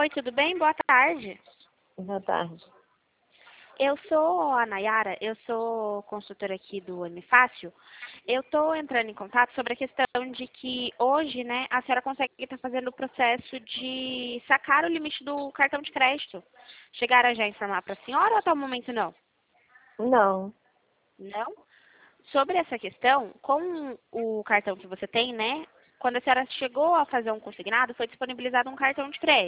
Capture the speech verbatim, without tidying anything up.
Oi, tudo bem? Boa tarde. Boa tarde. Eu sou a Nayara, eu sou consultora aqui do Unifácil. Eu estou entrando em contato sobre a questão de que hoje, né, a senhora consegue estar fazendo o processo de sacar o limite do cartão de crédito. Chegaram já a informar para a senhora ou até o momento não? Não, Não? Sobre essa questão, com o cartão que você tem, né, quando a senhora chegou a fazer um consignado, foi disponibilizado um cartão de crédito.